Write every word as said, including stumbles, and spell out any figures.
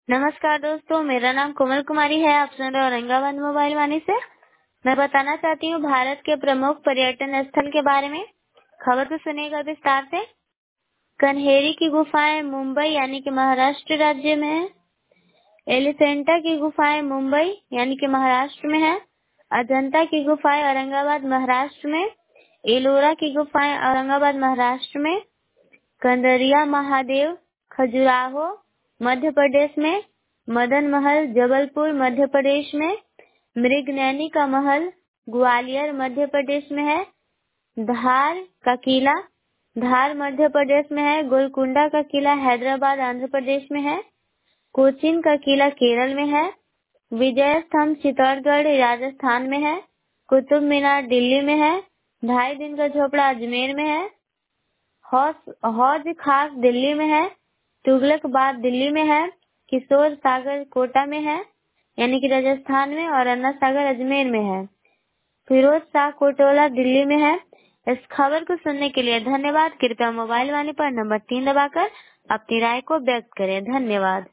नमस्कार दोस्तों, मेरा नाम कोमल कुमारी है। आप सुन रहे हो औरंगाबाद मोबाइल वाणी से। मैं बताना चाहती हूँ भारत के प्रमुख पर्यटन स्थल के बारे में। खबर को सुनिएगा विस्तार से। कन्हेरी की गुफाएं मुंबई यानी कि महाराष्ट्र राज्य में है। एलिफेंटा की गुफाएं मुंबई यानी कि महाराष्ट्र में है। अजंता की गुफाएं औरंगाबाद महाराष्ट्र में। एलोरा की गुफाएं औरंगाबाद महाराष्ट्र में। कंदरिया महादेव खजुराहो मध्य प्रदेश में। मदन महल जबलपुर मध्य प्रदेश में। मृगनैनी का महल ग्वालियर मध्य प्रदेश में है। धार का किला धार मध्य प्रदेश में है। गोलकुंडा का किला हैदराबाद आंध्र प्रदेश में है। कोचीन का किला केरल में है। विजय स्तंभ चित्तौड़गढ़ राजस्थान में है। कुतुब मीनार दिल्ली में है। ढाई दिन का झोपड़ा अजमेर में है। हौज हौज खास दिल्ली में है। तुगलकबाद दिल्ली में है। किशोर सागर कोटा में है यानी कि राजस्थान में। और अन्ना सागर अजमेर में है। फिरोज शाह कोटोला दिल्ली में है। इस खबर को सुनने के लिए धन्यवाद। कृपया मोबाइल वाले पर नंबर तीन दबाकर अपनी राय को व्यक्त करें। धन्यवाद।